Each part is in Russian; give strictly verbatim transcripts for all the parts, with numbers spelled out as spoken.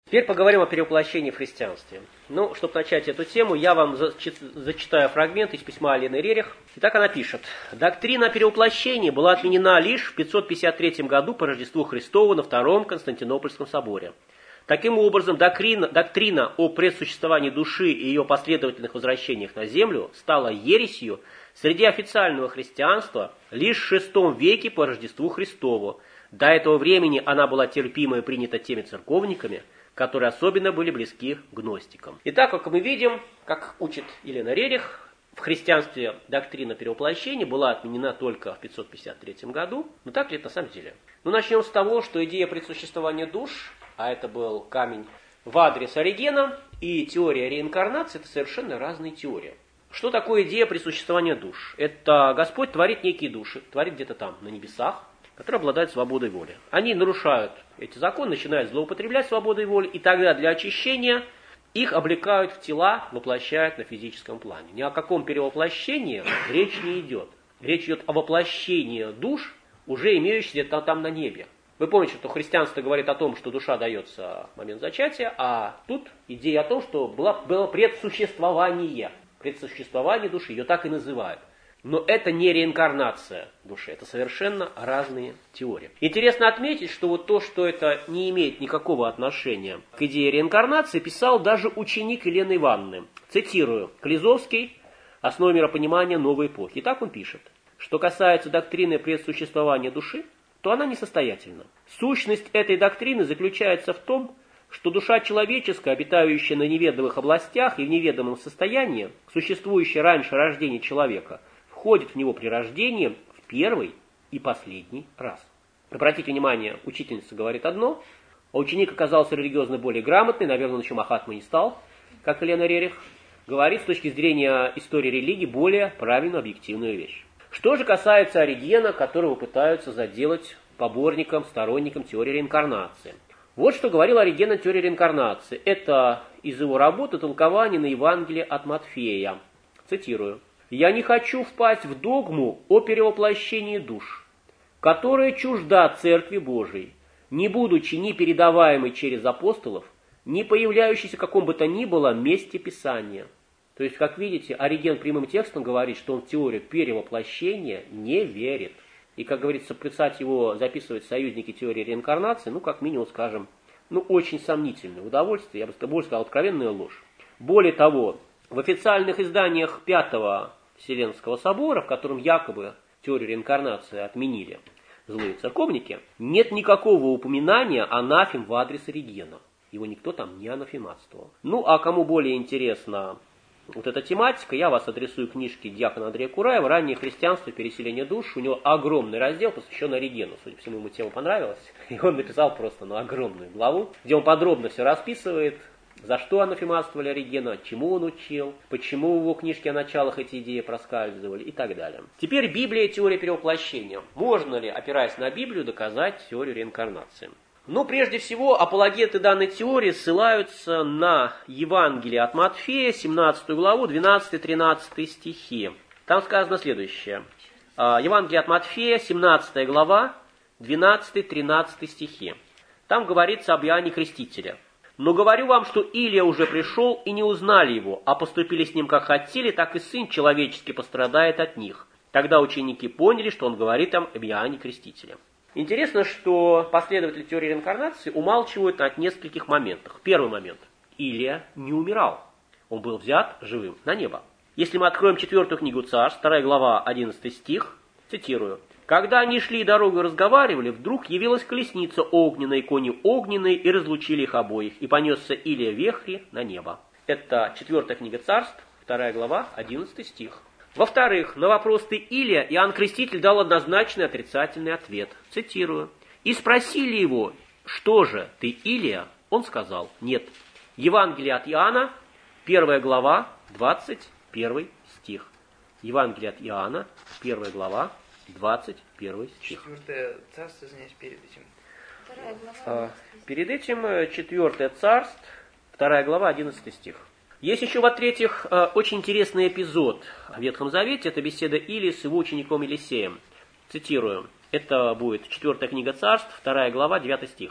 Теперь поговорим о перевоплощении в христианстве. Ну, чтобы начать эту тему, я вам зачитаю фрагмент из письма Елены Рерих. Итак, она пишет. «Доктрина о перевоплощении была отменена лишь в пятьсот пятьдесят третьем году по Рождеству Христову на Втором Константинопольском соборе. Таким образом, доктрина, доктрина о предсуществовании души и ее последовательных возвращениях на землю стала ересью среди официального христианства лишь в шестом веке по Рождеству Христову. До этого времени она была терпима и принята теми церковниками, которые особенно были близки к гностикам». Итак, как мы видим, как учит Елена Рерих, в христианстве доктрина перевоплощения была отменена только в пятьсот пятьдесят третьем году. Но так ли это на самом деле? Ну, начнем с того, что идея предсуществования душ, а это был камень в адрес Оригена, и теория реинкарнации – это совершенно разные теории. Что такое идея предсуществования душ? Это Господь творит некие души, творит где-то там, на небесах, которые обладают свободой воли. Они нарушают эти законы, начинают злоупотреблять свободой воли, и тогда для очищения их облекают в тела, воплощают на физическом плане. Ни о каком перевоплощении речь не идет. Речь идет о воплощении душ, уже имеющихся там на небе. Вы помните, что христианство говорит о том, что душа дается в момент зачатия, а тут идея о том, что было, было предсуществование. Предсуществование души, ее так и называют. Но это не реинкарнация души, это совершенно разные теории. Интересно отметить, что вот то, что это не имеет никакого отношения к идее реинкарнации, писал даже ученик Елены Ивановны. Цитирую, Клизовский, «Основа миропонимания новой эпохи». И так он пишет, что касается доктрины предсуществования души, то она несостоятельна. Сущность этой доктрины заключается в том, что душа человеческая, обитающая на неведомых областях и в неведомом состоянии, существующая раньше рождения человека, входит в него при рождении в первый и последний раз. Обратите внимание, учительница говорит одно, а ученик оказался религиозно более грамотный, наверное, он еще махатмой не стал, как Елена Рерих, говорит с точки зрения истории религии более правильную, объективную вещь. Что же касается Оригена, которого пытаются заделать поборником, сторонником теории реинкарнации. Вот что говорил Ориген о теории реинкарнации. Это из его работы толкование на Евангелие от Матфея. Цитирую. «Я не хочу впасть в догму о перевоплощении душ, которая чужда Церкви Божией, не будучи ни передаваемой через апостолов, ни появляющейся в каком бы то ни было месте Писания». То есть, как видите, Ориген прямым текстом говорит, что он в теорию перевоплощения не верит. И, как говорится, писать его, записывать союзники теории реинкарнации, ну, как минимум, скажем, ну, очень сомнительное удовольствие, я бы больше сказал, откровенная ложь. Более того, в официальных изданиях Пятого Вселенского собора, в котором якобы теорию реинкарнации отменили злые церковники, нет никакого упоминания анафем в адрес Оригена. Его никто там не анафематствовал. Ну, а кому более интересна вот эта тематика, я вас адресую книжки диакона Андрея Кураева «Раннее христианство. Переселение душ». У него огромный раздел, посвященный Оригену. Судя по всему, ему тема понравилась. И он написал просто ну, огромную главу, где он подробно все расписывает, за что анафематствовали Оригена, чему он учил, почему в его книжке о началах эти идеи проскальзывали и так далее. Теперь Библия и теория перевоплощения. Можно ли, опираясь на Библию, доказать теорию реинкарнации? Ну, прежде всего, апологеты данной теории ссылаются на Евангелие от Матфея, семнадцатую главу, двенадцатый-тринадцатый стихи. Там сказано следующее. Евангелие от Матфея, семнадцатая глава, двенадцатый-тринадцатый стихи. Там говорится об Иоанне Крестителе. «Но говорю вам, что Илия уже пришел, и не узнали его, а поступили с ним как хотели, так и Сын Человеческий пострадает от них». Тогда ученики поняли, что он говорит им об Иоанне Крестителе. Интересно, что последователи теории реинкарнации умалчивают от нескольких моментах. Первый момент. Илия не умирал. Он был взят живым на небо. Если мы откроем четвертую книгу Царств, вторая глава, одиннадцатый стих, цитирую. «Когда они шли дорогой и разговаривали, вдруг явилась колесница огненная и кони огненные, и разлучили их обоих, и понесся Илия в вехре на небо». Это четвертая книга Царств, вторая глава, одиннадцатый стих. Во-вторых, на вопрос «ты Илия» Иоанн Креститель дал однозначный отрицательный ответ. Цитирую. «И спросили его, что же, ты Илия?» Он сказал, нет. Евангелие от Иоанна, первая глава, двадцать первый стих. Евангелие от Иоанна, первая глава, двадцать первый стих. Четвертое царство, извиняюсь, перед этим. Вторая глава. А, перед этим четвертое царство, вторая глава, одиннадцатый стих. Есть еще, во-третьих, очень интересный эпизод в Ветхом Завете. Это беседа Илии с его учеником Елисеем. Цитирую. Это будет четвертая книга Царств, вторая глава, девятый стих.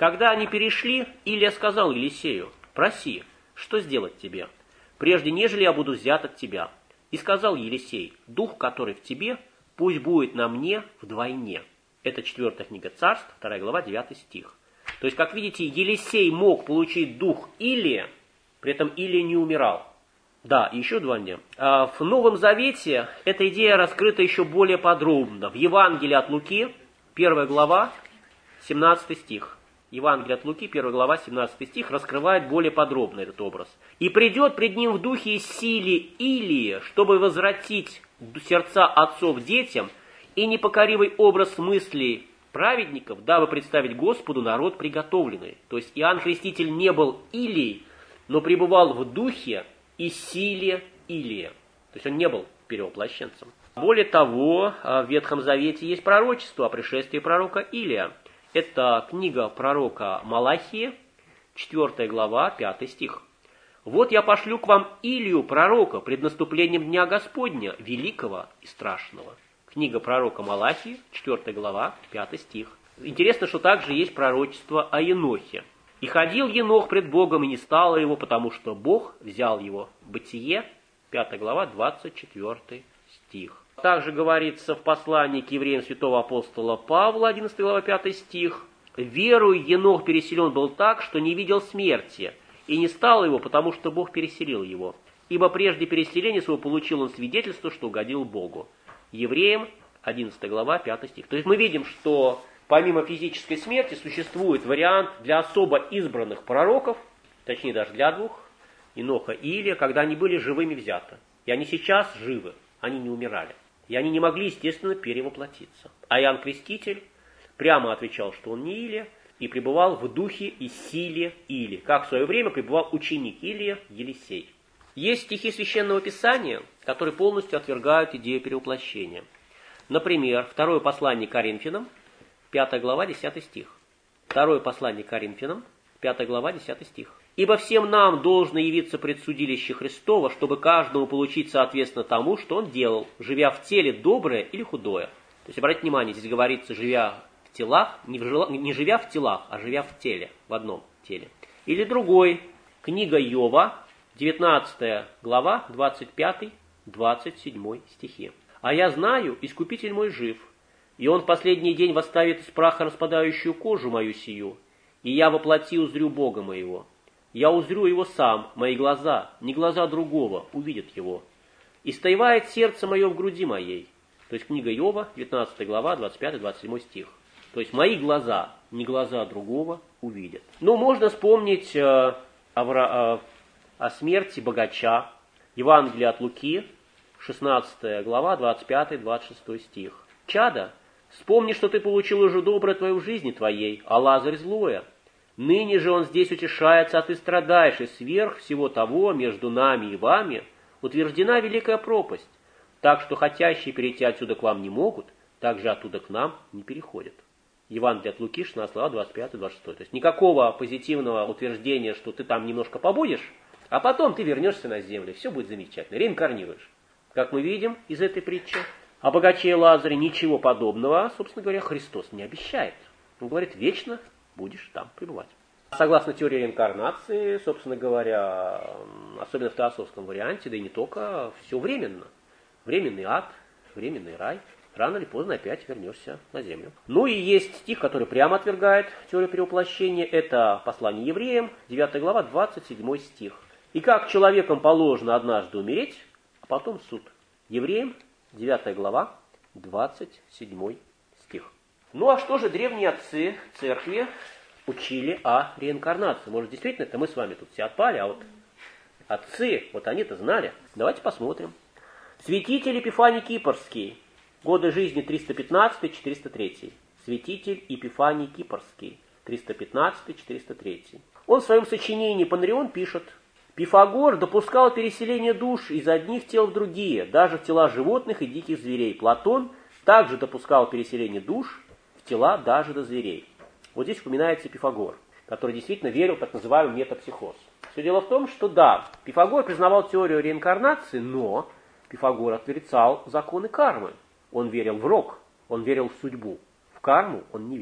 Когда они перешли, Илия сказал Елисею: «Проси, что сделать тебе, прежде нежели я буду взят от тебя». И сказал Елисей: «Дух, который в тебе, пусть будет на мне вдвойне». Это четвертая книга Царств, вторая глава, девятый стих. То есть, как видите, Елисей мог получить дух Илия, при этом Илия не умирал. Да, еще два дня. В Новом Завете эта идея раскрыта еще более подробно. В Евангелии от Луки, первая глава, семнадцатый стих. Евангелие от Луки, первая глава, семнадцатый стих, раскрывает более подробно этот образ. «И придет пред ним в духе и силе Илия, чтобы возвратить сердца отцов детям, и непокоривый образ мыслей праведников, дабы представить Господу народ приготовленный». То есть Иоанн Креститель не был Илией, но пребывал в духе и силе Илия. То есть он не был перевоплощенцем. Более того, в Ветхом Завете есть пророчество о пришествии пророка Илия. Это книга пророка Малахии, четвертая глава, пятый стих. «Вот я пошлю к вам Илию, пророка, пред наступлением Дня Господня, великого и страшного». Книга пророка Малахии, четвертая глава, пятый стих. Интересно, что также есть пророчество о Енохе. «И ходил Енох пред Богом, и не стало его, потому что Бог взял его». Бытие, пятая глава, двадцать четвертый стих. Также говорится в послании к евреям святого апостола Павла, одиннадцатая глава, пятый стих. «Верою Енох переселен был так, что не видел смерти, и не стало его, потому что Бог переселил его. Ибо прежде переселения своего получил он свидетельство, что угодил Богу». Евреям, одиннадцатая глава, пятый стих. То есть мы видим, что помимо физической смерти существует вариант для особо избранных пророков, точнее даже для двух, Еноха и Илия, когда они были живыми взяты. И они сейчас живы, они не умирали. И они не могли, естественно, перевоплотиться. А Иоанн Креститель прямо отвечал, что он не Илия, и пребывал в духе и силе Илии, как в свое время пребывал ученик Илия Елисей. Есть стихи Священного Писания, которые полностью отвергают идею перевоплощения. Например, второе послание к Коринфянам, пятая глава, десятый стих. Второе послание к Коринфянам, пятая глава, десятый стих. «Ибо всем нам должно явиться пред судилище Христова, чтобы каждому получить соответственно тому, что он делал, живя в теле доброе или худое». То есть, обратите внимание, здесь говорится, живя в телах, не, в жила, не живя в телах, а живя в теле, в одном теле. Или другой, книга Иова, девятнадцатая глава, двадцать пятый двадцать седьмой стихи. «А я знаю, Искупитель мой жив, и он в последний день восставит из праха распадающую кожу мою сию, и я воплоти узрю Бога моего. Я узрю его сам, мои глаза, не глаза другого, увидят его. И стоевает сердце мое в груди моей». То есть книга Иова, девятнадцатая глава, двадцать пятый двадцать седьмой стих. То есть мои глаза, не глаза другого, увидят. Ну, можно вспомнить э, о, о, о смерти богача. Евангелие от Луки, шестнадцатая глава, двадцать пятый двадцать шестой стих. «Чадо, вспомни, что ты получил уже доброе твое в жизни твоей, а Лазарь злое. Ныне же он здесь утешается, а ты страдаешь, и сверх всего того между нами и вами утверждена великая пропасть, так что хотящие перейти отсюда к вам не могут, так же оттуда к нам не переходят». Евангелие от Луки, шестнадцатая глава, двадцать пятый двадцать шестой. То есть никакого позитивного утверждения, что ты там немножко побудешь, а потом ты вернешься на землю, все будет замечательно, реинкарнируешь. Как мы видим из этой притчи, о богаче и Лазаре ничего подобного, собственно говоря, Христос не обещает. Он говорит, вечно будешь там пребывать. Согласно теории реинкарнации, собственно говоря, особенно в теософском варианте, да и не только, все временно. Временный ад, временный рай. Рано или поздно опять вернешься на землю. Ну и есть стих, который прямо отвергает теорию перевоплощения. Это послание евреям, девятая глава, двадцать седьмой стих. «И как человеком положено однажды умереть, а потом суд». Евреям, девятая глава, двадцать седьмой стих. Ну а что же древние отцы церкви учили о реинкарнации? Может, действительно, это мы с вами тут все отпали, а вот отцы, вот они-то знали. Давайте посмотрим. Святитель Епифаний Кипрский, годы жизни триста пятнадцатый — четыреста третий. Святитель Епифаний Кипрский, триста пятнадцатый — четыреста третий. Он в своем сочинении «Панрион» пишет: «Пифагор допускал переселение душ из одних тел в другие, даже в тела животных и диких зверей. Платон также допускал переселение душ в тела даже до зверей». Вот здесь упоминается Пифагор, который действительно верил в так называемый метапсихоз. Все дело в том, что да, Пифагор признавал теорию реинкарнации, но Пифагор отрицал законы кармы. Он верил в рок, он верил в судьбу. В карму он не верил.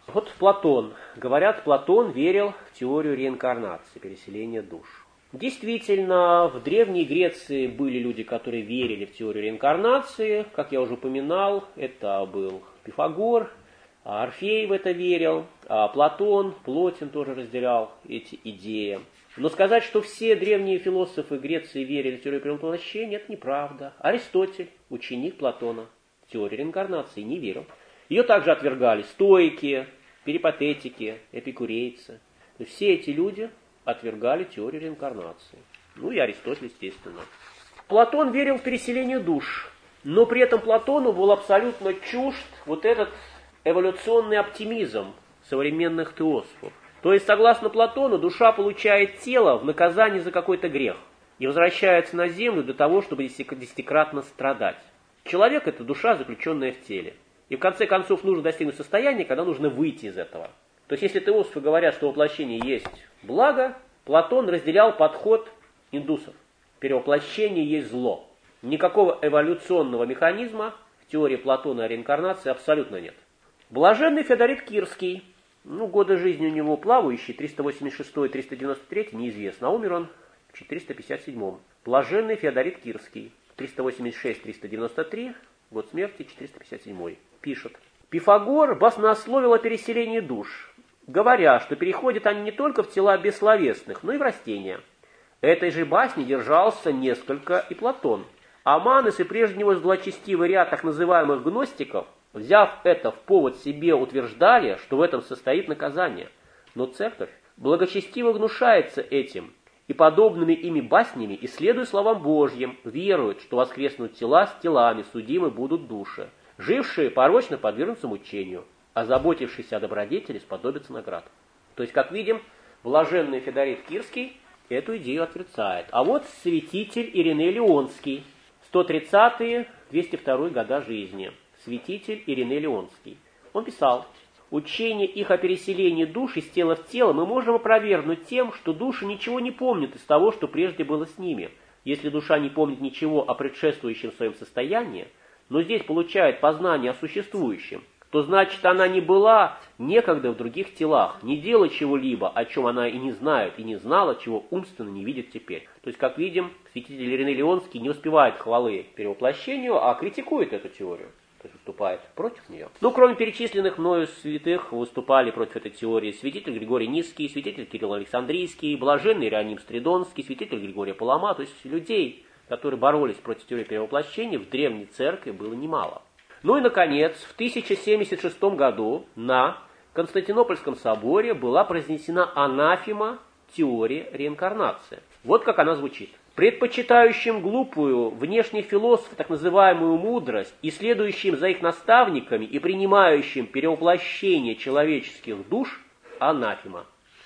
Вот Платон. Говорят, Платон верил в теорию реинкарнации, переселения душ. Действительно, в Древней Греции были люди, которые верили в теорию реинкарнации. Как я уже упоминал, это был Пифагор, Орфей в это верил, а Платон, Плотин тоже разделял эти идеи. Но сказать, что все древние философы Греции верили в теорию перевоплощения, это неправда. Аристотель, ученик Платона, в теорию реинкарнации не верил. Ее также отвергали стоики, перипатетики, эпикурейцы. То есть все эти люди отвергали теорию реинкарнации. Ну и Аристотель, естественно. Платон верил в переселение душ, но при этом Платону был абсолютно чужд вот этот эволюционный оптимизм современных теософов. То есть, согласно Платону, душа получает тело в наказание за какой-то грех и возвращается на землю для того, чтобы десятикратно страдать. Человек – это душа, заключенная в теле. И в конце концов нужно достигнуть состояния, когда нужно выйти из этого. То есть, если теософы говорят, что воплощение есть благо, Платон разделял подход индусов. Перевоплощение есть зло. Никакого эволюционного механизма в теории Платона о реинкарнации абсолютно нет. Блаженный Феодорит Кирский, ну, годы жизни у него плавающие, триста восемьдесят шестой - триста девяносто третий, неизвестно, а умер он в четыреста пятьдесят седьмом. Блаженный Феодорит Кирский, триста восемьдесят шесть - триста девяносто три, год смерти четыреста пятьдесят седьмой, пишет. Пифагор баснословил о переселении душ, говоря, что переходят они не только в тела бессловесных, но и в растения. Этой же басни держался несколько и Платон. А Манес и прежде него злочестивый ряд так называемых гностиков, взяв это в повод себе, утверждали, что в этом состоит наказание. Но церковь благочестиво гнушается этим, и подобными ими баснями, исследуя словам Божьим, веруют, что воскреснут тела с телами, судимы будут души. Жившие порочно подвергнутся мучению, а заботившиеся о добродетели сподобятся наград. То есть, как видим, блаженный Феодорит Кирский эту идею отрицает. А вот святитель Ириней Леонский, сто тридцатые - двести второй года жизни. Святитель Ириней Леонский. Он писал: «Учение их о переселении душ из тела в тело мы можем опровергнуть тем, что души ничего не помнят из того, что прежде было с ними. Если душа не помнит ничего о предшествующем своем состоянии, но здесь получает познание о существующем, то значит она не была некогда в других телах, не делала чего-либо, о чем она и не знает, и не знала, чего умственно не видит теперь». То есть, как видим, святитель Ириней Леонский не успевает хвалы перевоплощению, а критикует эту теорию. То есть выступает против нее. Ну, кроме перечисленных мною святых, выступали против этой теории святитель Григорий Низкий, святитель Кирилл Александрийский, блаженный Иероним Стридонский, святитель Григорий Палама. То есть людей, которые боролись против теории перевоплощения, в древней церкви было немало. Ну и, наконец, в тысяча семьдесят шестом году на Константинопольском соборе была произнесена анафема теории реинкарнации. Вот как она звучит. Предпочитающим глупую внешних философов так называемую мудрость и следующим за их наставниками и принимающим перевоплощение человеческих душ анафема.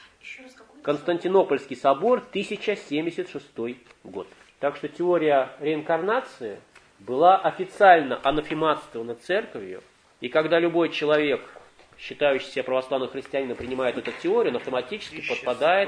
Константинопольский собор, тысяча семьдесят шестой год. Так что теория реинкарнации была официально анафематствована церковью, и когда любой человек, считающий себя православным христианином, принимает эту теорию, он автоматически подпадает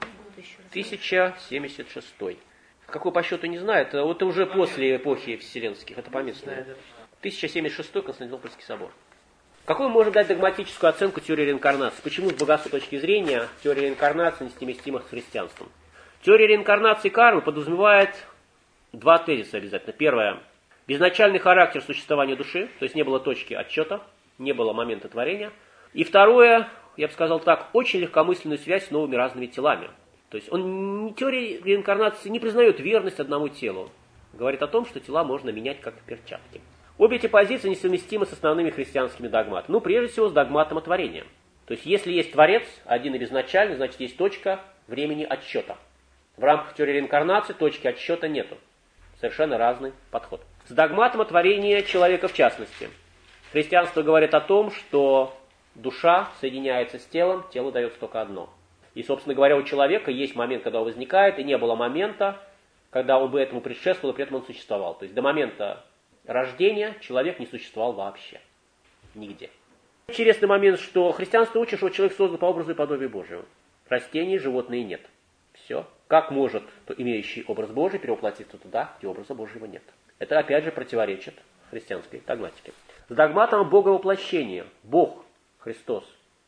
в тысяча семьдесят шестой. Какой по счету, не знаю, это вот уже после эпохи вселенских, это поместное. тысяча семьдесят шестой Константинопольский собор. Какую мы можем дать догматическую оценку теории реинкарнации? Почему с богословской точки зрения теория реинкарнации несовместима с христианством? Теория реинкарнации кармы подразумевает два тезиса обязательно. Первое. Безначальный характер существования души, то есть не было точки отсчета, не было момента творения. И второе, я бы сказал так, очень легкомысленную связь с новыми разными телами. То есть он, теория реинкарнации не признает верность одному телу. Говорит о том, что тела можно менять как перчатки. Обе эти позиции несовместимы с основными христианскими догматами. Ну, прежде всего, с догматом о творении. То есть, если есть Творец, один и безначальный, значит, есть точка времени отсчета. В рамках теории реинкарнации точки отсчета нету. Совершенно разный подход. С догматом о творении человека в частности. Христианство говорит о том, что душа соединяется с телом, тело дается только одно. И, собственно говоря, у человека есть момент, когда он возникает, и не было момента, когда он бы этому предшествовал, и при этом он существовал. То есть до момента рождения человек не существовал вообще. Нигде. Интересный момент, что христианство учит, что человек создан по образу и подобию Божьему. Растений, животные нет. Все. Как может имеющий образ Божий перевоплотиться туда, где образа Божьего нет? Это опять же противоречит христианской догматике. С догматом Боговоплощения. Бог, Христос,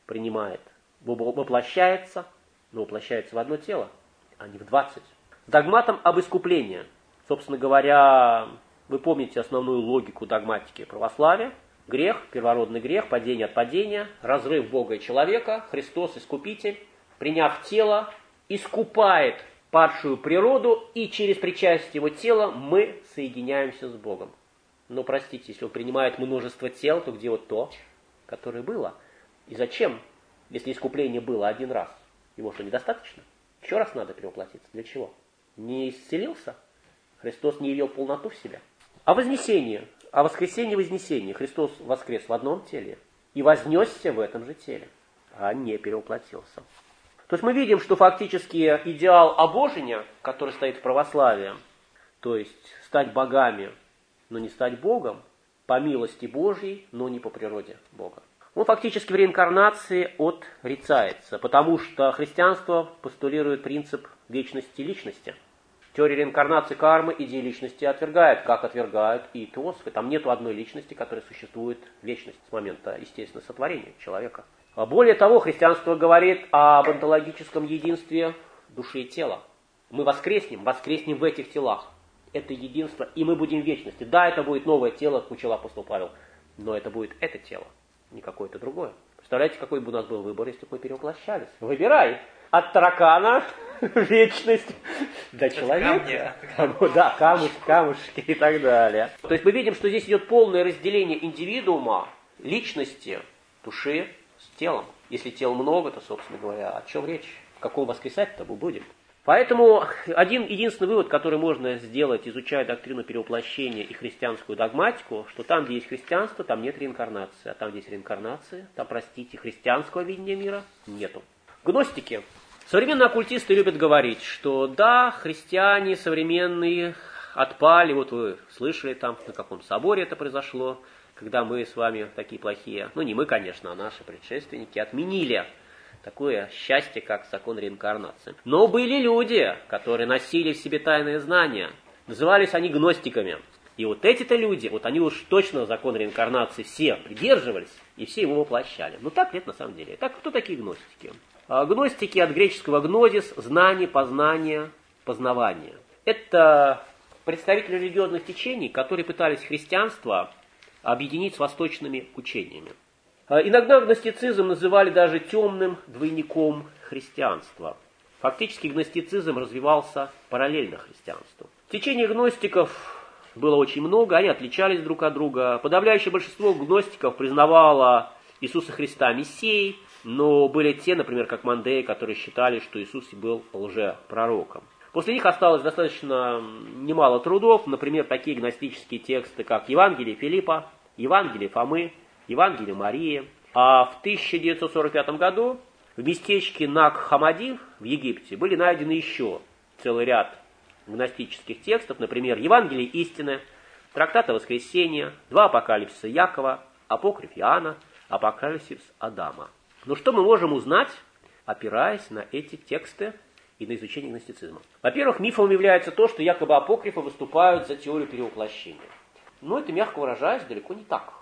принимает, воплощается, но воплощается в одно тело, а не в двадцать. С догматом об искуплении. Собственно говоря, вы помните основную логику догматики православия. Грех, первородный грех, падение от падения, разрыв Бога и человека, Христос, Искупитель, приняв тело, искупает падшую природу, и через причастие его тела мы соединяемся с Богом. Но, простите, если он принимает множество тел, то где вот то, которое было? И зачем, если искупление было один раз? Его что, недостаточно? Еще раз надо перевоплотиться. Для чего? Не исцелился? Христос не явил полноту в себя. А вознесение, о воскресении и вознесении. Христос воскрес в одном теле и вознесся в этом же теле, а не перевоплотился. То есть мы видим, что фактически идеал обожения, который стоит в православии, то есть стать богами, но не стать Богом, по милости Божьей, но не по природе Бога. Он фактически в реинкарнации отрицается, потому что христианство постулирует принцип вечности личности. Теория реинкарнации кармы идеи личности отвергает, как отвергают и теософы. Там нету одной личности, которая существует вечность с момента, естественно, сотворения человека. Более того, христианство говорит об онтологическом единстве души и тела. Мы воскреснем, воскреснем в этих телах. Это единство, и мы будем в вечности. Да, это будет новое тело, учил апостол Павел, но это будет это тело, не какое-то другое. Представляете, какой бы у нас был выбор, если бы мы перевоплощались? Выбирай. От таракана вечность до человека. Камня. Да, камушки, камушки и так далее. То есть мы видим, что здесь идет полное разделение индивидуума, личности, души с телом. Если тел много, то, собственно говоря, о чем речь? В каком воскресать-то мы будем? Поэтому один единственный вывод, который можно сделать, изучая доктрину перевоплощения и христианскую догматику, что там, где есть христианство, там нет реинкарнации. А там, где есть реинкарнация, там, простите, христианского видения мира нету. Гностики. Современные оккультисты любят говорить, что да, христиане современные отпали. Вот вы слышали там, на каком соборе это произошло, когда мы с вами такие плохие, ну не мы, конечно, а наши предшественники отменили такое счастье, как закон реинкарнации. Но были люди, которые носили в себе тайные знания. Назывались они гностиками. И вот эти-то люди, вот они уж точно закон реинкарнации все придерживались, и все его воплощали. Но так нет на самом деле. Так, кто такие гностики? Гностики от греческого гнозис – знание, познание, познавание. Это представители религиозных течений, которые пытались христианство объединить с восточными учениями. Иногда гностицизм называли даже темным двойником христианства. Фактически гностицизм развивался параллельно христианству. Течений гностиков было очень много, они отличались друг от друга. Подавляющее большинство гностиков признавало Иисуса Христа Мессией, но были те, например, как Мандеи, которые считали, что Иисус был лжепророком. После них осталось достаточно немало трудов, например, такие гностические тексты, как Евангелие Филиппа, Евангелие Фомы, Евангелие Марии. А в тысяча девятьсот сорок пятом году в местечке Наг-Хамади в Египте были найдены еще целый ряд гностических текстов, например, Евангелие истины, трактат о воскресении, два апокалипсиса Якова, апокриф Иоанна, апокалипсис Адама. Но что мы можем узнать, опираясь на эти тексты и на изучение гностицизма? Во-первых, мифом является то, что якобы апокрифы выступают за теорию перевоплощения. Но это, мягко выражаясь, далеко не так.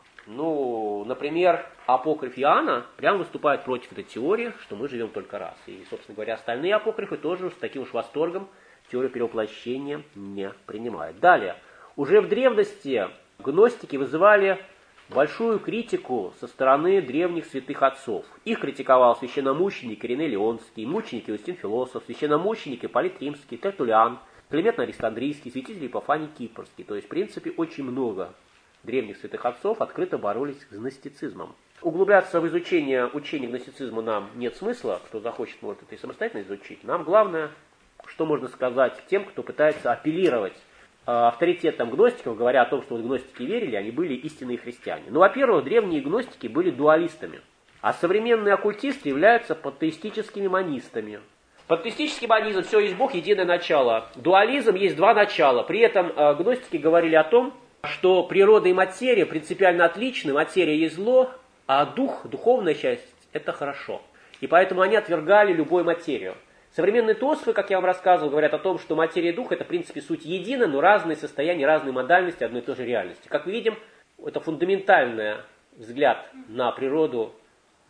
Ну, например, апокриф Иоанна прямо выступает против этой теории, что мы живем только раз. И, собственно говоря, остальные апокрифы тоже с таким уж восторгом теорию перевоплощения не принимают. Далее, уже в древности гностики вызывали большую критику со стороны древних святых отцов. Их критиковал священномученик Ириней Леонский, мученик Иустин Философ, священномученик Ипполит Римский, Тертуллиан, Климент Александрийский, святитель Епифаний Кипрский. То есть, в принципе, очень много древних святых отцов открыто боролись с гностицизмом. Углубляться в изучение учения гностицизма нам нет смысла. Кто захочет, может это и самостоятельно изучить. Нам главное, что можно сказать тем, кто пытается апеллировать авторитетом гностиков, говоря о том, что вот гностики верили, они были истинные христиане. Ну, во-первых, древние гностики были дуалистами, а современные оккультисты являются пантеистическими монистами. Пантеистический монизм, все есть Бог, единое начало. Дуализм есть два начала. При этом э, гностики говорили о том, что природа и материя принципиально отличны, материя есть зло, а дух, духовная часть – это хорошо. И поэтому они отвергали любую материю. Современные теософы, как я вам рассказывал, говорят о том, что материя и дух – это, в принципе, суть едина, но разные состояния, разные модальности одной и той же реальности. Как мы видим, это фундаментальный взгляд на природу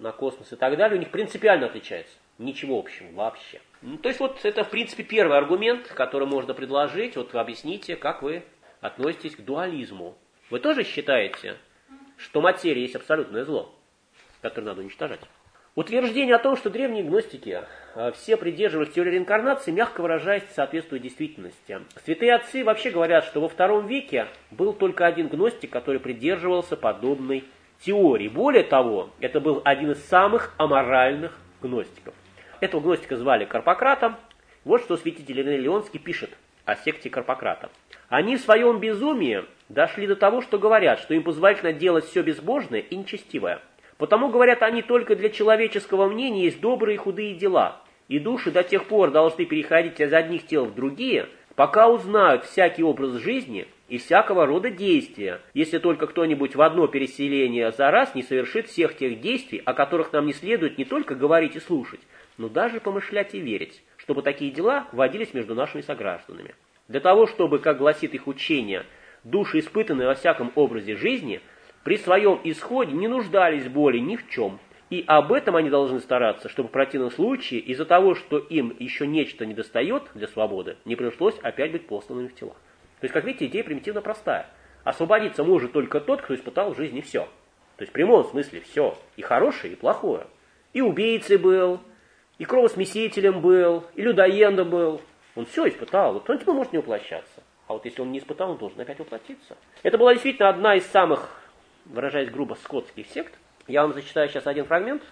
на космос и так далее, у них принципиально отличается. Ничего общего вообще. Ну, то есть вот это, в принципе, первый аргумент, который можно предложить. Вот вы объясните, как вы относитесь к дуализму. Вы тоже считаете, что материя есть абсолютное зло, которое надо уничтожать? Утверждение о том, что древние гностики все придерживались теории реинкарнации, мягко выражаясь, соответствует действительности. Святые отцы вообще говорят, что во втором веке был только один гностик, который придерживался подобной теории. Более того, это был один из самых аморальных гностиков. Этого гностика звали Карпократом. Вот что святитель Ириней Леонский пишет о секте Карпократа. Они в своем безумии дошли до того, что говорят, что им позволительно делать все безбожное и нечестивое. Потому, говорят они, только для человеческого мнения есть добрые и худые дела, и души до тех пор должны переходить из одних тел в другие, пока узнают всякий образ жизни и всякого рода действия, если только кто-нибудь в одно переселение за раз не совершит всех тех действий, о которых нам не следует не только говорить и слушать, но даже помышлять и верить, чтобы такие дела водились между нашими согражданами. Для того, чтобы, как гласит их учение, души, испытанные во всяком образе жизни, при своем исходе не нуждались более ни в чем, и об этом они должны стараться, чтобы в противном случае из-за того, что им еще нечто недостает для свободы, не пришлось опять быть посланными в тела. То есть, как видите, идея примитивно простая. Освободиться может только тот, кто испытал в жизни все. То есть, в прямом смысле все. И хорошее, и плохое. И убийцей был, и кровосмесителем был, и людоедом был. Он все испытал. Вот он теперь может не воплощаться. А вот если он не испытал, он должен опять воплотиться. Это была действительно одна из самых, выражаясь грубо, скотских сект. Я вам зачитаю сейчас один фрагмент.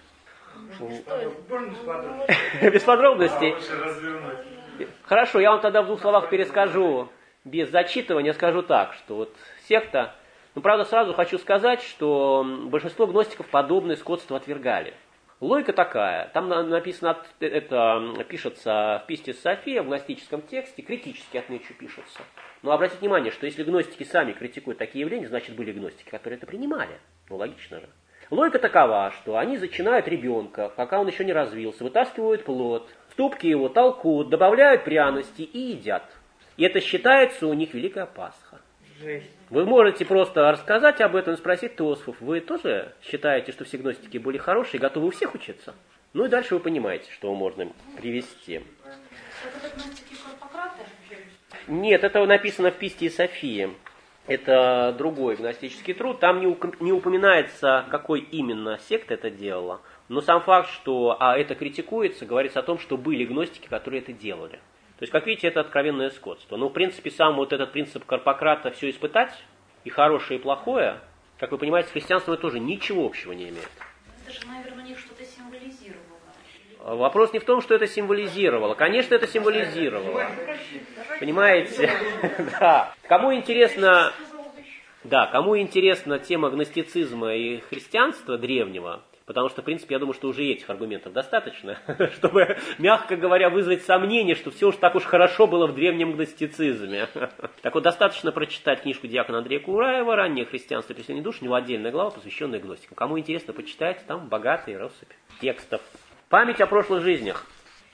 Без подробностей. Хорошо, я вам тогда в двух словах перескажу. Без зачитывания скажу так, что вот секта... Ну, правда, сразу хочу сказать, что большинство гностиков подобное скотство отвергали. Логика такая. Там написано, это пишется в Пистис София, в гностическом тексте, критически, отмечу, пишется. Но обратите внимание, что если гностики сами критикуют такие явления, значит, были гностики, которые это принимали. Ну, логично же. Логика такова, что они зачинают ребенка, пока он еще не развился, вытаскивают плод, в ступки его толкут, добавляют пряности и едят. И это считается у них Великая Пасха. Жесть. Вы можете просто рассказать об этом и спросить теософов. Вы тоже считаете, что все гностики были хорошие, готовы у всех учиться? Ну и дальше вы понимаете, что можно привести. Это гностики Карпократа? Нет, это написано в Пистии Софии. Это другой гностический труд. Там не упоминается, какой именно секта это делала. Но сам факт, что а это критикуется, говорится о том, что были гностики, которые это делали. То есть, как видите, это откровенное скотство. Но, в принципе, сам вот этот принцип Карпократа все испытать, и хорошее, и плохое, как вы понимаете, с христианством это тоже ничего общего не имеет. Это же, наверное, у них что-то символизировало. Вопрос не в том, что это символизировало. Конечно, это символизировало. Понимаете? Да. Кому интересно... Да, кому интересна тема гностицизма и христианства древнего, потому что, в принципе, я думаю, что уже этих аргументов достаточно, чтобы, мягко говоря, вызвать сомнение, что все уж так уж хорошо было в древнем гностицизме. Так вот, достаточно прочитать книжку диакона Андрея Кураева «Раннее христианство и преследование душ», у него отдельная глава, посвященная гностикам. Кому интересно, почитайте, там богатая россыпь текстов. Память о прошлых жизнях.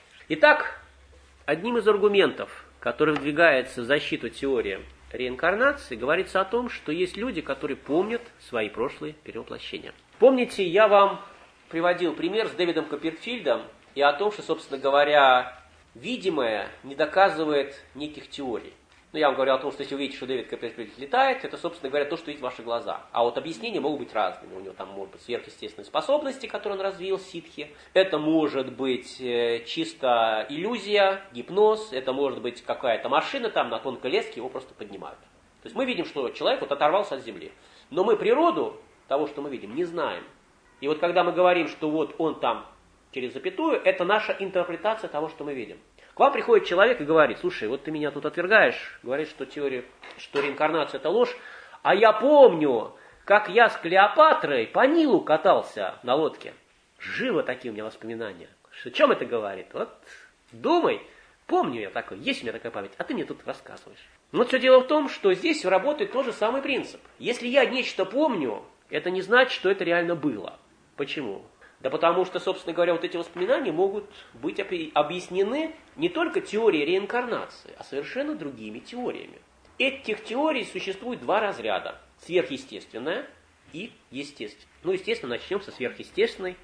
Итак, одним из аргументов, который выдвигается в защиту теории реинкарнации, говорится о том, что есть люди, которые помнят свои прошлые перевоплощения. Помните, я вам приводил пример с Дэвидом Копперфильдом и о том, что, собственно говоря, видимое не доказывает неких теорий. Ну, я вам говорил о том, что если вы видите, что Дэвид Копперфильд летает, это, собственно говоря, то, что видят ваши глаза. А вот объяснения могут быть разными. У него там могут быть сверхъестественные способности, которые он развил, ситхи. Это может быть э, чисто иллюзия, гипноз. Это может быть какая-то машина там на тонкой леске, его просто поднимают. То есть мы видим, что человек вот оторвался от земли. Но мы природу того, что мы видим, не знаем. И вот когда мы говорим, что вот он там через запятую, это наша интерпретация того, что мы видим. К вам приходит человек и говорит: слушай, вот ты меня тут отвергаешь, говоришь, что теория, что реинкарнация это ложь, а я помню, как я с Клеопатрой по Нилу катался на лодке. Живо такие у меня воспоминания. О чем это говорит? Вот думай, помню я такой, есть у меня такая память, а ты мне тут рассказываешь. Но все дело в том, что здесь работает тот же самый принцип. Если я нечто помню, это не значит, что это реально было. Почему? Да потому что, собственно говоря, вот эти воспоминания могут быть объяснены не только теорией реинкарнации, а совершенно другими теориями. Этих теорий существует два разряда. Сверхъестественная и естественная. Ну, естественно, начнем со сверхъестественной.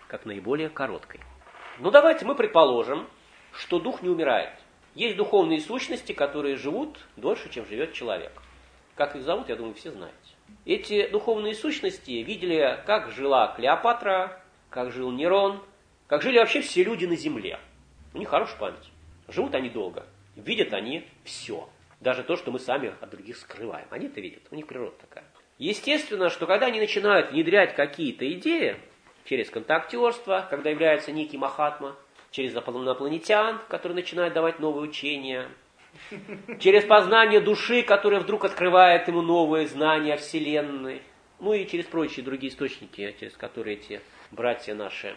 как наиболее короткой. Ну давайте мы предположим, что дух не умирает. Есть духовные сущности, которые живут дольше, чем живет человек. Как их зовут, я думаю, все знаете. Эти духовные сущности видели, как жила Клеопатра, как жил Нерон, как жили вообще все люди на земле. У них хорошая память. Живут они долго. Видят они все. Даже то, что мы сами от других скрываем. Они это видят. У них природа такая. Естественно, что когда они начинают внедрять какие-то идеи, через контактерство, когда является некий Махатма, через инопланетян, которые начинают давать новые учения, через познание души, которая вдруг открывает ему новые знания о Вселенной, ну и через прочие другие источники, через которые эти братья наши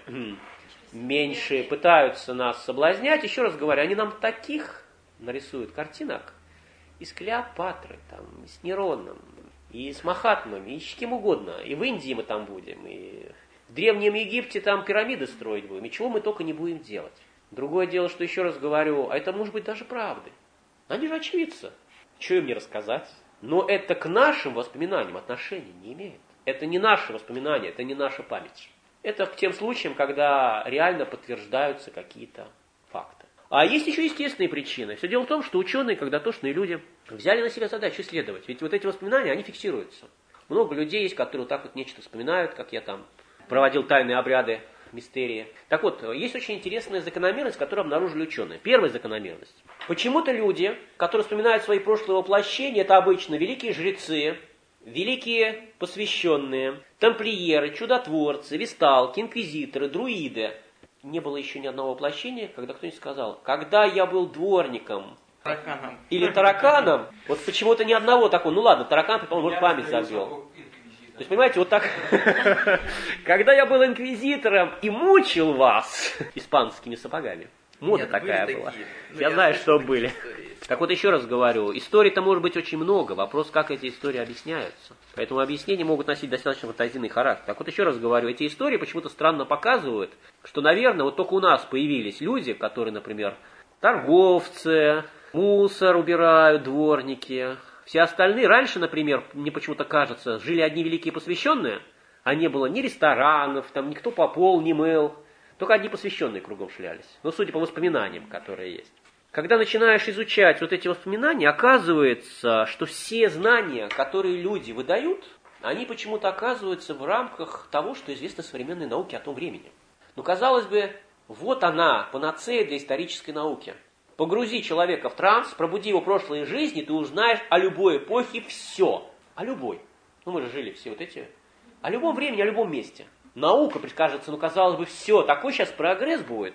меньшие пытаются нас соблазнять. Еще раз говорю, они нам таких нарисуют картинок и с Клеопатрой, там, и с Нероном, и с Махатмами, и с кем угодно. И в Индии мы там будем, и в Древнем Египте там пирамиды строить будем, и чего мы только не будем делать. Другое дело, что еще раз говорю, а это может быть даже правдой. Они же очевидцы. Что им не рассказать? Но это к нашим воспоминаниям отношения не имеет. Это не наши воспоминания, это не наша память. Это к тем случаям, когда реально подтверждаются какие-то факты. А есть еще естественные причины. Все дело в том, что ученые, когда тошные люди, взяли на себя задачу исследовать. Ведь вот эти воспоминания, они фиксируются. Много людей есть, которые вот так вот нечто вспоминают, как я там проводил тайные обряды, мистерии. Так вот, есть очень интересная закономерность, которую обнаружили ученые. Первая закономерность. Почему-то люди, которые вспоминают свои прошлые воплощения, это обычно великие жрецы, великие посвященные, тамплиеры, чудотворцы, весталки, инквизиторы, друиды. Не было еще ни одного воплощения, когда кто-нибудь сказал, когда я был дворником Тараканом. или тараканом, вот почему-то ни одного такого, ну ладно, таракан, предположим, может, память забил. То есть, понимаете, вот так, когда я был инквизитором и мучил вас испанскими сапогами. Мода Нет, такая были была. такие. Ну, Я я знаю, слышал что были. истории. Так вот, еще раз говорю, историй-то может быть очень много. Вопрос, как эти истории объясняются. Поэтому объяснения могут носить достаточно фантазийный характер. Так вот, еще раз говорю, эти истории почему-то странно показывают, что, наверное, вот только у нас появились люди, которые, например, торговцы, мусор убирают, дворники. Все остальные, раньше, например, мне почему-то кажется, жили одни великие посвященные, а не было ни ресторанов, там никто по пол не мыл. Только одни посвященные кругом шлялись. Но судя по воспоминаниям, которые есть. Когда начинаешь изучать вот эти воспоминания, оказывается, что все знания, которые люди выдают, они почему-то оказываются в рамках того, что известно современной науке о том времени. Ну, казалось бы, вот она, панацея для исторической науки. Погрузи человека в транс, пробуди его прошлые жизни, ты узнаешь о любой эпохе все. О любой. Ну, мы же жили все вот эти. О любом времени, о любом месте. Наука прикажется, ну, казалось бы, все, такой сейчас прогресс будет.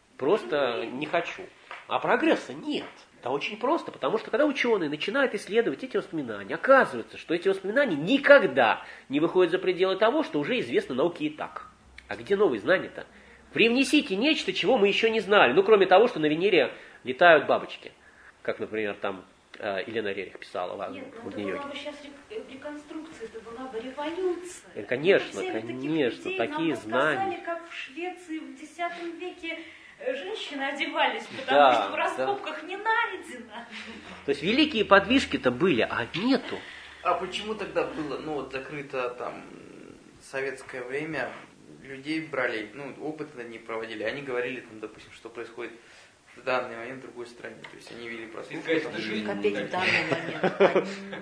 Просто не хочу. А прогресса нет. Это очень просто, потому что когда ученые начинают исследовать эти воспоминания, оказывается, что эти воспоминания никогда не выходят за пределы того, что уже известно науке и так. А где новые знания-то? Привнесите нечто, чего мы еще не знали. Ну, кроме того, что на Венере летают бабочки. Как, например, там э, Елена Рерих писала в Нет, ну это Агни-йоге. была бы сейчас реконструкция, это была бы революция. Э, Конечно, Это взяли конечно, таких людей, такие нам знания. рассказали, как в Швеции в десятом веке женщины одевались, потому Да, что в раскопках да. не найдено. То есть великие подвижки-то были, а нету. А почему тогда было, ну вот закрыто там советское время, людей брали, ну опыты над ними проводили, они говорили там, допустим, что происходит в данный момент в другой стране, то есть они вели прослушку. Копейки в данный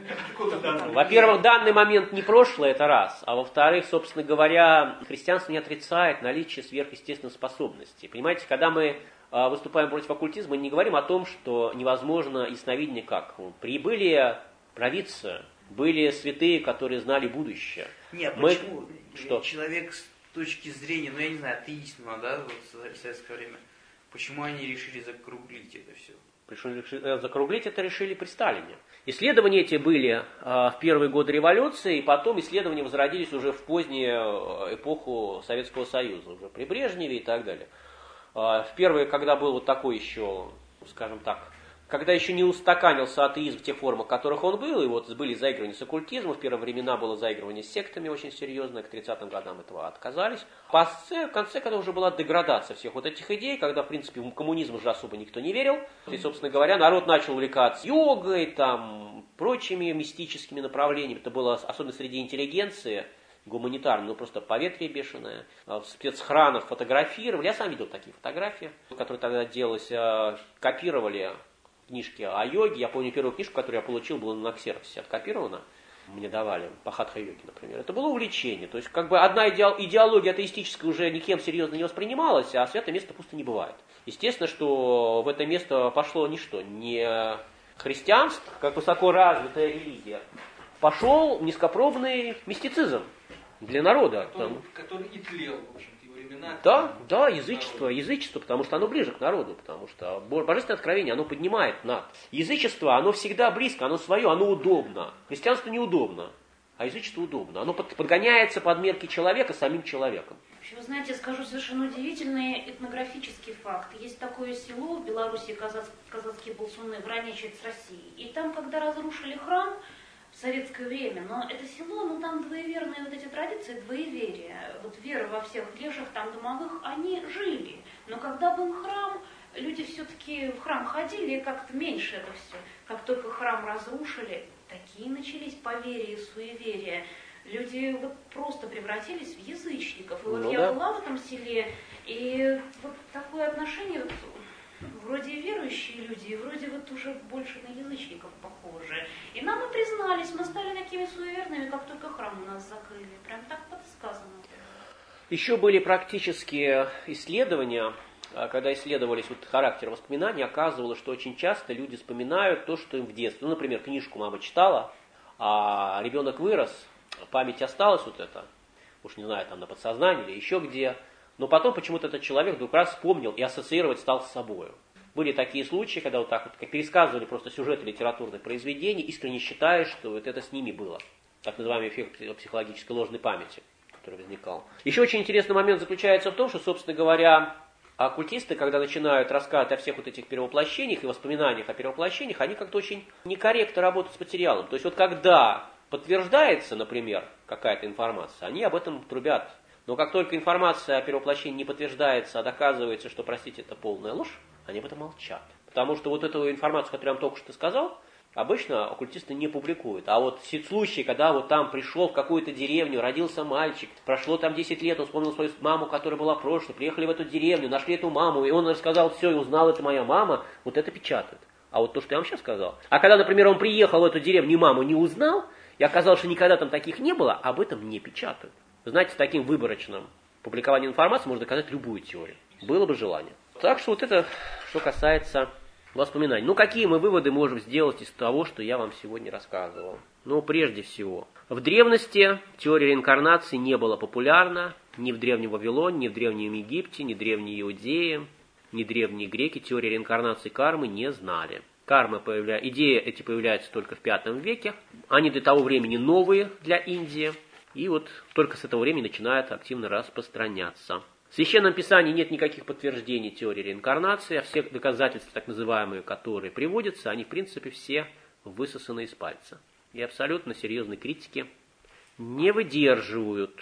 момент. Во-первых, в данный момент не прошлое, это раз. А во-вторых, собственно говоря, христианство не отрицает наличие сверхъестественных способностей. Понимаете, когда мы э, выступаем против оккультизма, мы не говорим о том, что невозможно ясновидение как. Прибыли провидцы, были святые, которые знали будущее. Нет, мы... почему? Что? Человек с точки зрения, ну я не знаю, атеизма, да, вот в советское время, почему они решили закруглить это все? Решили, закруглить это решили при Сталине. Исследования эти были э, в первые годы революции, и потом исследования возродились уже в позднюю эпоху Советского Союза, уже при Брежневе и так далее. Э, в первые, когда был вот такой еще, скажем так, когда еще не устаканился атеизм в тех формах, в которых он был, и вот были заигрывания с оккультизмом, в первые времена было заигрывание с сектами очень серьезное, к тридцатым годам этого отказались. В конце, когда уже была деградация всех вот этих идей, когда, в принципе, в коммунизм уже особо никто не верил, и, собственно говоря, народ начал увлекаться йогой, там, прочими мистическими направлениями, это было особенно среди интеллигенции, гуманитарные, ну просто поветрие бешеное. В спецхранах фотографировали. Я сам видел такие фотографии, которые тогда делались, копировали книжки о йоге. Я помню, первую книжку, которую я получил, была на ксероксе откопирована. Мне давали по хатха-йоге, например. Это было увлечение. То есть, как бы одна идеология атеистическая уже никем серьезно не воспринималась, а святое место пусто не бывает. Естественно, что в это место пошло ничто, не христианство, как высоко развитая религия, пошел низкопробный мистицизм для народа. Который, там. который и тлел, в общем-то, его времена. Да, да, язычество, язычество, потому что оно ближе к народу, потому что божественное откровение, оно поднимает над. Язычество, оно всегда близко, оно свое, оно удобно. Христианство неудобно, а язычество удобно. Оно подгоняется под мерки человека самим человеком. Вы знаете, скажу совершенно удивительный этнографический факт. Есть такое село в Беларуси, Казац, Казацкие Болсуны, граничит с Россией. И там, когда разрушили храм в советское время, но это село, ну там двоеверные вот эти традиции, двоеверия, вот вера во всех леших там домовых, они жили. Но когда был храм, люди все-таки в храм ходили, и как-то меньше это все. Как только храм разрушили, такие начались поверья, суеверия. Люди вот просто превратились в язычников. И вот ну, я да. была в этом селе, и вот такое отношение, вот, вроде верующие люди, и вроде вот уже больше на язычников похожи. И нам и признались, мы стали такими суеверными, как только храм у нас закрыли. Прям так подсказано. Еще были практические исследования, когда исследовались вот характер воспоминаний, оказывалось, что очень часто люди вспоминают то, что им в детстве. Ну, например, книжку мама читала, а ребенок вырос, память осталась вот это, уж не знаю, там на подсознании или еще где, но потом почему-то этот человек вдруг раз вспомнил и ассоциировать стал с собой. Были такие случаи, когда вот так вот как пересказывали просто сюжеты литературных произведений, искренне считая, что вот это с ними было. Так называемый эффект психологической ложной памяти, который возникал. Еще очень интересный момент заключается в том, что, собственно говоря, оккультисты, когда начинают рассказывать о всех вот этих перевоплощениях и воспоминаниях о перевоплощениях, они как-то очень некорректно работают с материалом. То есть вот когда подтверждается, например, какая-то информация, они об этом трубят. Но как только информация о перевоплощении не подтверждается, а доказывается, что, простите, это полная ложь, они об этом молчат. Потому что вот эту информацию, которую я вам только что сказал, обычно оккультисты не публикуют. А вот случаи, когда вот там пришел в какую-то деревню, родился мальчик, прошло там десять лет, он вспомнил свою маму, которая была в прошлом, приехали в эту деревню, нашли эту маму, и он рассказал все, и узнал, это моя мама, вот это печатают. А вот то, что я вам сейчас сказал. А когда, например, он приехал в эту деревню и маму не узнал, и оказалось, что никогда там таких не было, об этом не печатают. Вы знаете, с таким выборочным публикованием информации можно доказать любую теорию. Было бы желание. Так что вот это, что касается воспоминаний. Ну, какие мы выводы можем сделать из того, что я вам сегодня рассказывал? Ну, прежде всего, в древности теория реинкарнации не была популярна ни в Древнем Вавилоне, ни в Древнем Египте, ни в Древней Иудее, ни древние греки теории реинкарнации кармы не знали. Карма появля... Идеи эти появляются только в пятом веке. Они для того времени новые для Индии. И вот только с этого времени начинают активно распространяться. В Священном Писании нет никаких подтверждений теории реинкарнации, а все доказательства, так называемые, которые приводятся, они в принципе все высосаны из пальца. И абсолютно серьезной критики не выдерживают.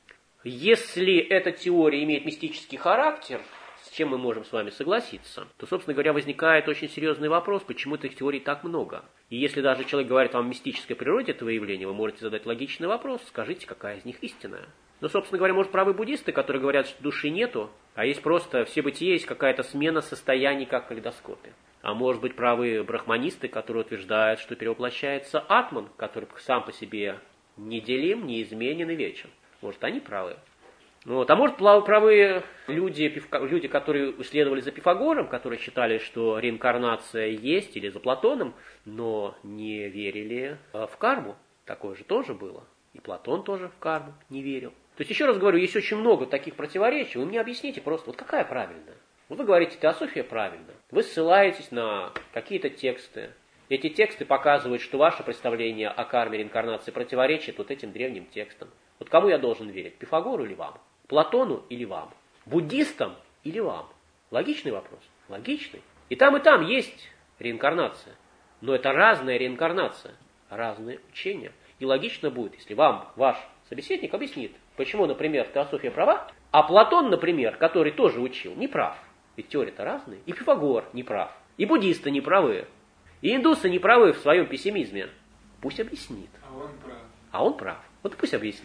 Если эта теория имеет мистический характер, с чем мы можем с вами согласиться, то, собственно говоря, возникает очень серьезный вопрос, почему этих теорий так много. И если даже человек говорит вам о мистической природе этого явления, вы можете задать логичный вопрос, скажите, какая из них истинная. Но, собственно говоря, может, правы буддисты, которые говорят, что души нету, а есть просто все бытие, есть какая-то смена состояний, как в калейдоскопе. А может быть, правы брахманисты, которые утверждают, что перевоплощается атман, который сам по себе неделим, неизменен и вечен. Может, они правы. Вот. А может, правы люди, люди, которые исследовали за Пифагором, которые считали, что реинкарнация есть, или за Платоном, но не верили в карму. Такое же тоже было. И Платон тоже в карму не верил. То есть, еще раз говорю, есть очень много таких противоречий. Вы мне объясните просто, вот какая правильная? Вот вы говорите, теософия правильная. Вы ссылаетесь на какие-то тексты. Эти тексты показывают, что ваше представление о карме реинкарнации противоречит вот этим древним текстам. Вот кому я должен верить? Пифагору или вам? Платону или вам? Буддистам или вам? Логичный вопрос? Логичный. И там, и там есть реинкарнация. Но это разная реинкарнация, разные учения. И логично будет, если вам ваш собеседник объяснит, почему, например, теософия права, а Платон, например, который тоже учил, не прав. Ведь теории-то разные. И Пифагор не прав. И буддисты не правы. И индусы не правы в своем пессимизме. Пусть объяснит. А он прав. А он прав. Вот пусть объяснит.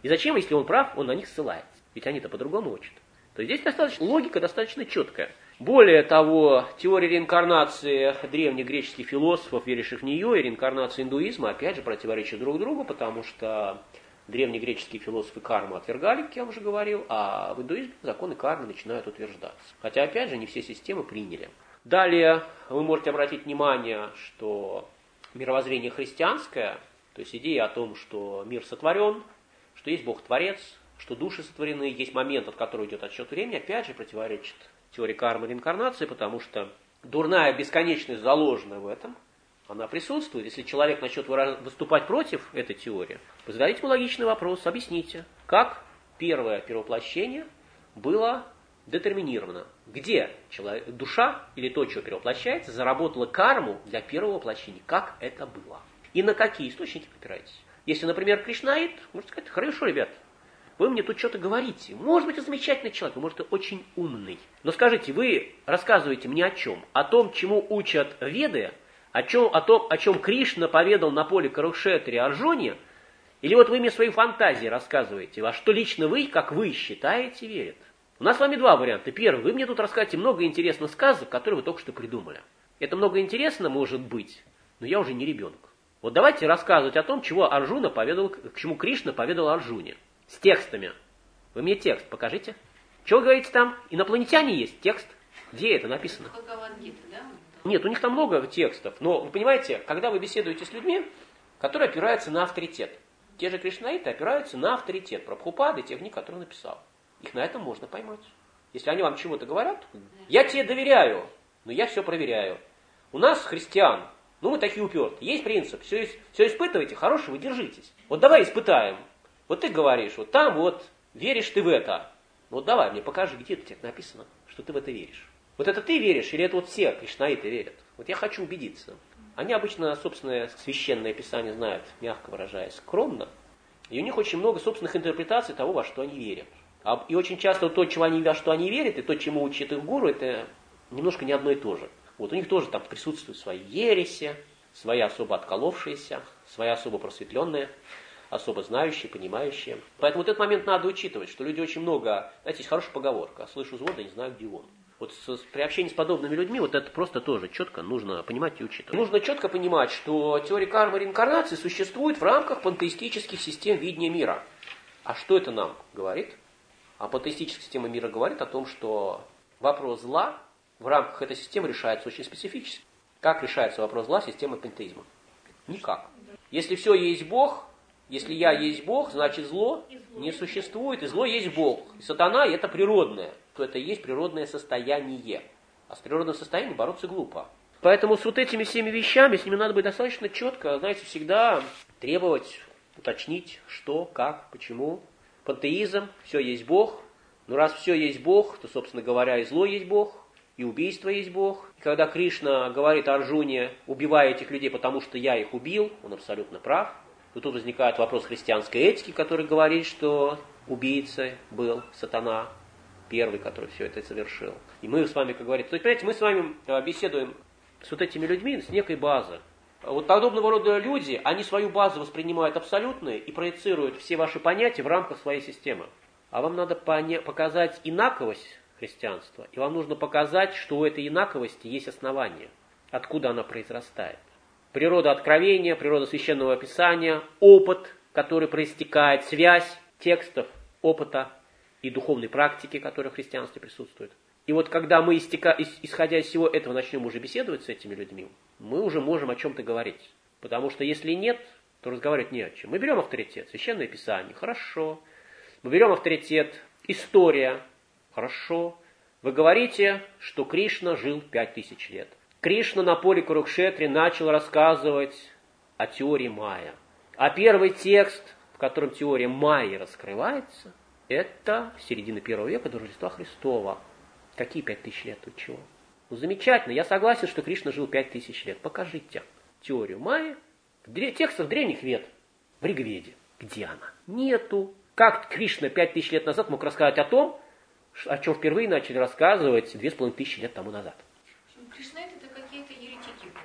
И зачем, если он прав, он на них ссылается? Ведь они-то по-другому учат. То есть здесь достаточно, логика достаточно четкая. Более того, теория реинкарнации древних греческих философов, веривших в нее, и реинкарнация индуизма, опять же, противоречат друг другу, потому что древнегреческие философы карму отвергали, как я уже говорил, а в индуизме законы кармы начинают утверждаться. Хотя, опять же, не все системы приняли. Далее вы можете обратить внимание, что мировоззрение христианское, то есть идея о том, что мир сотворен, что есть Бог-творец, что души сотворены, есть момент, от которого идет отсчет времени, опять же противоречит теории кармы и реинкарнации, потому что дурная бесконечность заложена в этом, она присутствует. Если человек начнет выступать против этой теории, вы зададите ему логичный вопрос, объясните, как первое перевоплощение было детерминировано. Где человек, душа или то, что перевоплощается, заработала карму для первого воплощения. Как это было? И на какие источники опираетесь? Если, например, кришнаит, можно сказать, хорошо, ребят, вы мне тут что-то говорите. Может быть, вы замечательный человек, может, вы очень умный. Но скажите, вы рассказываете мне о чем? О том, чему учат Веды, о, чем, о том, о чем Кришна поведал на поле Курукшетре Арджуне, или вот вы мне свои фантазии рассказываете, во что лично вы, как вы считаете, верят. У нас с вами два варианта. Первый, вы мне тут расскажете много интересных сказок, которые вы только что придумали. Это много интересно может быть, но я уже не ребенок. Вот давайте рассказывать о том, чего Арджуна поведал, к чему Кришна поведал Арджуне. С текстами. Вы мне текст покажите. Что вы говорите там? Инопланетяне есть текст. Где это написано? Бхагавад-гита, да? Нет, у них там много текстов. Но вы понимаете, когда вы беседуете с людьми, которые опираются на авторитет. Те же кришнаиты опираются на авторитет Прабхупады, тех книг, которые он написал. Их на этом можно поймать. Если они вам чего-то говорят, я тебе доверяю, но я все проверяю. У нас, христиан, ну мы такие упертые. Есть принцип, все, все испытывайте, хорошего держитесь. Вот давай испытаем. Вот ты говоришь, вот там вот, веришь ты в это. Вот давай мне покажи, где это тебе написано, что ты в это веришь. Вот это ты веришь, или это вот все кришнаиты верят? Вот я хочу убедиться. Они обычно собственное священное писание знают, мягко выражаясь, скромно. И у них очень много собственных интерпретаций того, во что они верят. И очень часто то, чего они, во что они верят, и то, чему учит их гуру, это немножко не одно и то же. Вот у них тоже там присутствуют свои ереси, свои особо отколовшиеся, свои особо просветленные, особо знающие, понимающие. Поэтому вот этот момент надо учитывать, что люди очень много... Знаете, есть хорошая поговорка: слышу звон, да не знаю, где он. Вот с, при общении с подобными людьми вот это просто тоже четко нужно понимать и учитывать. Нужно четко понимать, что теория кармы и реинкарнации существует в рамках пантеистических систем видения мира. А что это нам говорит? А пантеистическая система мира говорит о том, что вопрос зла в рамках этой системы решается очень специфически. Как решается вопрос зла системой пантеизма? Никак. Если все есть Бог, если я есть Бог, значит зло не существует, и зло есть Бог. И сатана это природное, то это и есть природное состояние. А с природным состоянием бороться глупо. Поэтому с вот этими всеми вещами, с ними надо быть достаточно четко, знаете, всегда требовать, уточнить, что, как, почему. Пантеизм, все есть Бог. Но раз все есть Бог, то, собственно говоря, и зло есть Бог, и убийство есть Бог. И когда Кришна говорит Арджуне: убивай этих людей, потому что я их убил, он абсолютно прав. То тут возникает вопрос христианской этики, который говорит, что убийцей был сатана, первый, который все это совершил. И мы с вами, как говорится, то есть, понимаете, мы с вами беседуем с вот этими людьми с некой базы. Вот подобного рода люди, они свою базу воспринимают абсолютной и проецируют все ваши понятия в рамках своей системы. А вам надо поня- показать инаковость христианства, и вам нужно показать, что у этой инаковости есть основание, откуда она произрастает. Природа откровения, природа священного писания, опыт, который проистекает, связь текстов, опыта и духовной практики, которая в христианстве присутствует. И вот когда мы, истека, исходя из всего этого, начнем уже беседовать с этими людьми, мы уже можем о чем-то говорить. Потому что если нет, то разговаривать не о чем. Мы берем авторитет, священное писание, хорошо. Мы берем авторитет, история, хорошо. Вы говорите, что Кришна жил пять тысяч лет. Кришна на поле Курукшетре начал рассказывать о теории майя. А первый текст, в котором теория майи раскрывается, это середина первого века до Рождества Христова. Какие пять тысяч лет? Тут чего? Ну, замечательно, я согласен, что Кришна жил пять тысяч лет. Покажите теорию майи в текстах древних вед, в Ригведе. Где она? Нету. Как Кришна пять тысяч лет назад мог рассказать о том, о чем впервые начали рассказывать две с половиной тысячи лет тому назад? Кришнаиты это какие-то еретики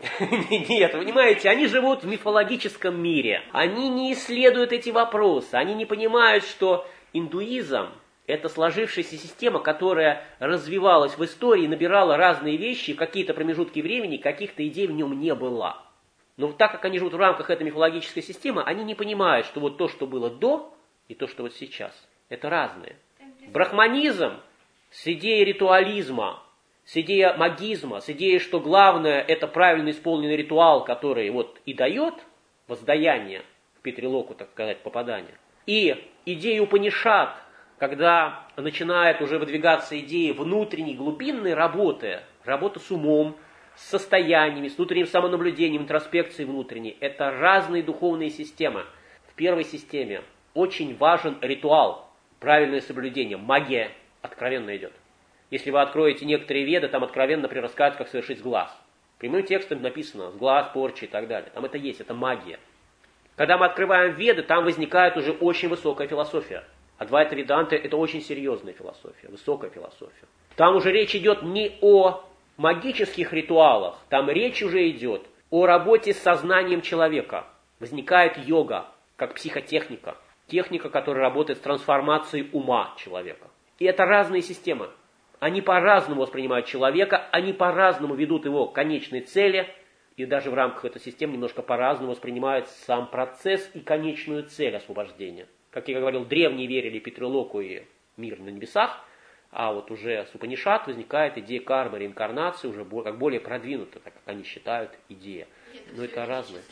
Нет, понимаете, они живут в мифологическом мире. Они не исследуют эти вопросы. Они не понимают, что индуизм – это сложившаяся система, которая развивалась в истории, набирала разные вещи, в какие-то промежутки времени, каких-то идей в нем не было. Но так как они живут в рамках этой мифологической системы, они не понимают, что вот то, что было до, и то, что вот сейчас, это разные. Брахманизм с идеей ритуализма, с идеей магизма, с идеей, что главное это правильно исполненный ритуал, который вот и дает воздаяние, в Питрилоку, так сказать, попадание. И идея Упанишад, когда начинает уже выдвигаться идея внутренней глубинной работы, работа с умом, с состояниями, с внутренним самонаблюдением, интроспекцией внутренней, это разные духовные системы. В первой системе очень важен ритуал, правильное соблюдение, магия откровенно идет. Если вы откроете некоторые веды, там откровенно рассказывают, как совершить сглаз. Прямым текстом написано сглаз, порча и так далее. Там это есть, это магия. Когда мы открываем веды, там возникает уже очень высокая философия. Адвайта Веданта – это очень серьезная философия, высокая философия. Там уже речь идет не о магических ритуалах, там речь уже идет о работе с сознанием человека. Возникает йога, как психотехника. Техника, которая работает с трансформацией ума человека. И это разные системы. Они по-разному воспринимают человека, они по-разному ведут его к конечной цели, и даже в рамках этой системы немножко по-разному воспринимают сам процесс и конечную цель освобождения. Как я говорил, древние верили Питрилоку и мир на небесах, а вот уже с Упанишад возникает идея кармы, реинкарнации, уже как более продвинутая, так как они считают, идея. Но это разное.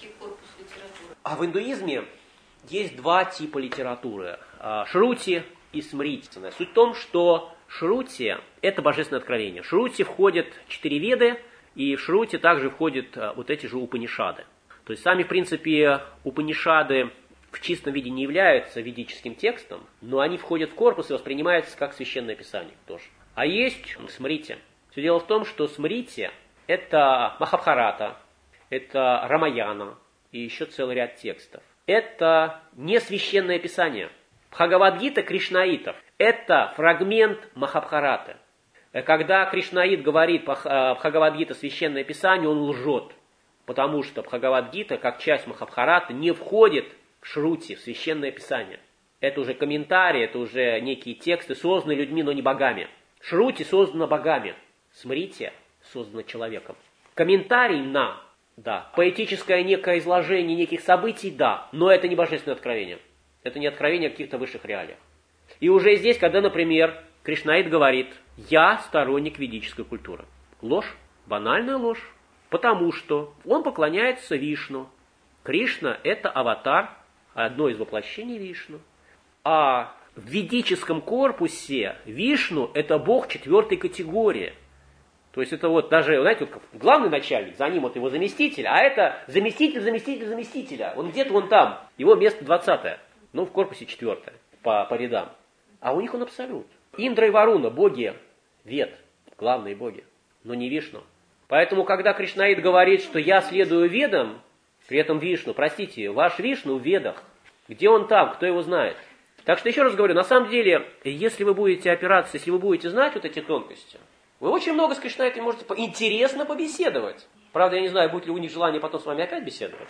А в индуизме есть два типа литературы. Шрути и смрити. Суть в том, что Шрути – это божественное откровение. В Шрути входят четыре веды, и в Шрути также входят вот эти же Упанишады. То есть сами, в принципе, Упанишады в чистом виде не являются ведическим текстом, но они входят в корпус и воспринимаются как священное писание тоже. А есть смрити. Все дело в том, что смрити – это Махабхарата, это Рамаяна и еще целый ряд текстов. Это не священное писание. Бхагавад-гита Кришнаитов – это фрагмент Махабхараты. Когда Кришнаит говорит Бхагавад-гита священное писание, он лжет. Потому что Бхагавад-гита, как часть Махабхараты, не входит в Шрути, в священное писание. Это уже комментарии, это уже некие тексты, созданные людьми, но не богами. Шрути создана богами. Смрити создана человеком. Комментарий на, да. Поэтическое некое изложение неких событий, да. Но это не божественное откровение. Это не откровение о каких-то высших реалиях. И уже здесь, когда, например, Кришнаит говорит, я сторонник ведической культуры. Ложь, банальная ложь. Потому что он поклоняется Вишну. Кришна – это аватар, одно из воплощений Вишну. А в ведическом корпусе Вишну – это бог четвертой категории. То есть это вот даже, знаете, вот главный начальник, за ним вот его заместитель, а это заместитель, заместитель, заместителя. Он где-то вон там, его место двадцатое, ну в корпусе четвертое по, по рядам. А у них он абсолют. Индра и Варуна – боги Вед, главные боги, но не Вишну. Поэтому, когда Кришнаит говорит, что я следую Ведам, при этом Вишну, простите, ваш Вишну в Ведах, где он там, кто его знает? Так что еще раз говорю, на самом деле, если вы будете опираться, если вы будете знать вот эти тонкости, вы очень много с Кришнаитом можете интересно побеседовать. Правда, я не знаю, будет ли у них желание потом с вами опять беседовать.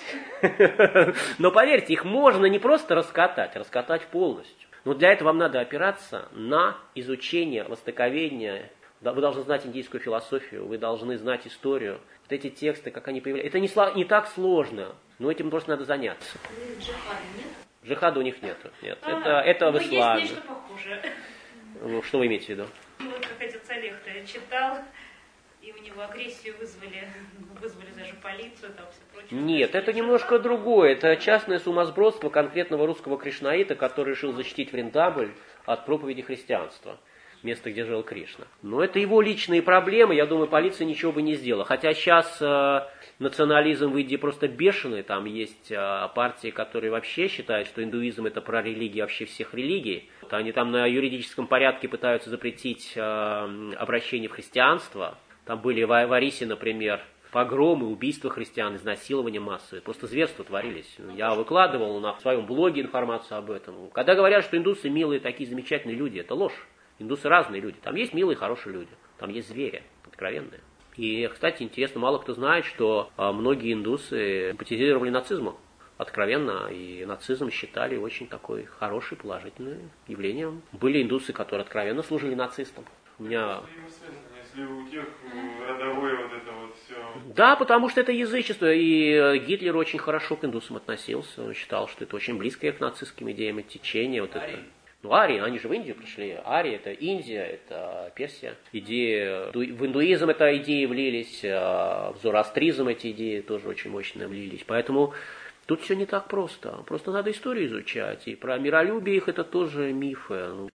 Но поверьте, их можно не просто раскатать, а раскатать полностью. Но для этого вам надо опираться на изучение, востоковедение. Вы должны знать индийскую философию, вы должны знать историю. Вот эти тексты, как они появляются. Это не, сло, не так сложно, но этим просто надо заняться. Джихада нет? Джихада у них нету. Нет. А, это это в исламе. Есть нечто похожее. Ну, что вы имеете в виду? Вот как отец Олег-то читал, и у него агрессию вызвали, вызвали даже полицию, там все прочее. Нет, это немножко другое. Это частное сумасбродство конкретного русского кришнаита, который решил защитить Вриндаваль от проповеди христианства. Место, где жил Кришна. Но это его личные проблемы, я думаю, полиция ничего бы не сделала. Хотя сейчас э, национализм в Индии просто бешеный, там есть э, партии, которые вообще считают, что индуизм это прарелигия вообще всех религий. Они там на юридическом порядке пытаются запретить э, обращение в христианство. Там были в Арисе, например, погромы, убийства христиан, изнасилования массовые. Просто зверства творились. Я выкладывал на своем блоге информацию об этом. Когда говорят, что индусы милые, такие замечательные люди, это ложь. Индусы разные люди. Там есть милые, хорошие люди. Там есть звери, откровенные. И, кстати, интересно, мало кто знает, что многие индусы симпатизировали нацизму откровенно, и нацизм считали очень такой хороший, положительным явлением. Были индусы, которые откровенно служили нацистам. У меня... Если у тех родовое вот это вот все... Да, потому что это язычество, и Гитлер очень хорошо к индусам относился. Он считал, что это очень близкое к нацистским идеям, это течение. Вот это. Ну, арии, они же в Индию пришли. Арии — это Индия, это Персия. Идеи, в индуизм это идеи влились, в зороастризм эти идеи тоже очень мощно влились. Поэтому тут все не так просто. Просто надо историю изучать. И про миролюбие их это тоже мифы.